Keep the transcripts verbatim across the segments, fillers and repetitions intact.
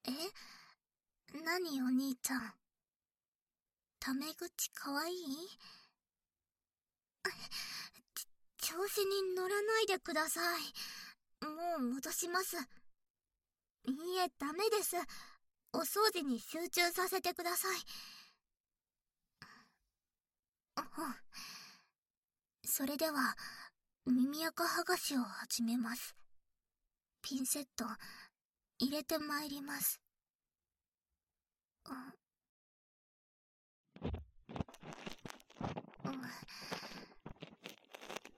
え？何お兄ちゃん。タメ口かわいい？ち調子に乗らないでください。もう戻します。いいえ、ダメです。お掃除に集中させてください。うん。それでは、耳垢剥がしを始めます。ピンセット、入れてまいります。うん。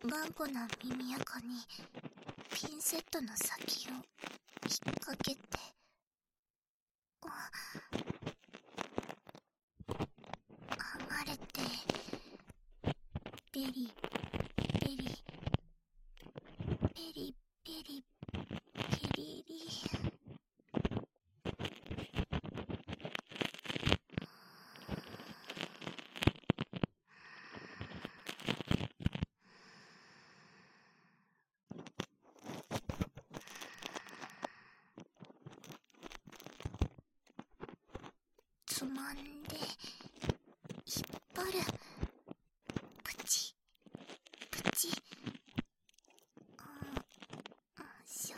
頑固な耳垢に、ピンセットの先を引っ掛けて、剥がれて、ベリベリベリベリベリリ。つまんで引っ張る。プチプチ。うん、しょ。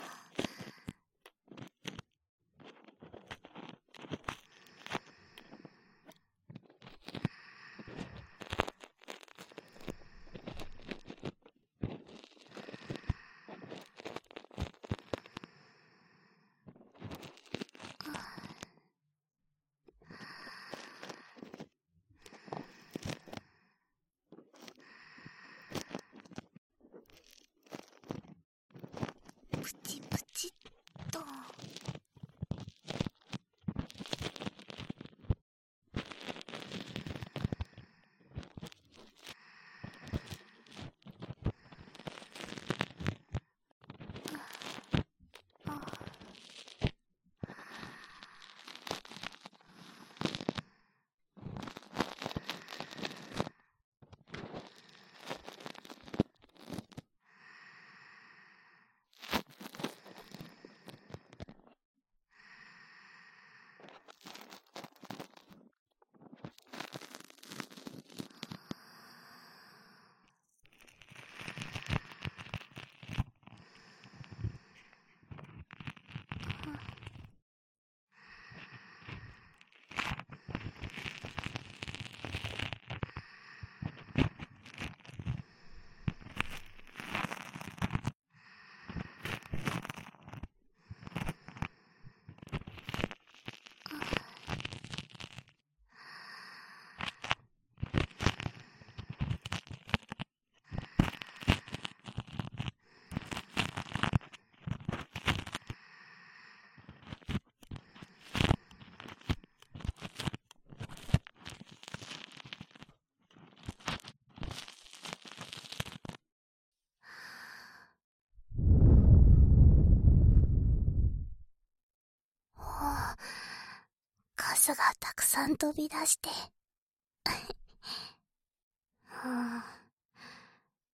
プチプチっと。カスがたくさん飛び出して。うん。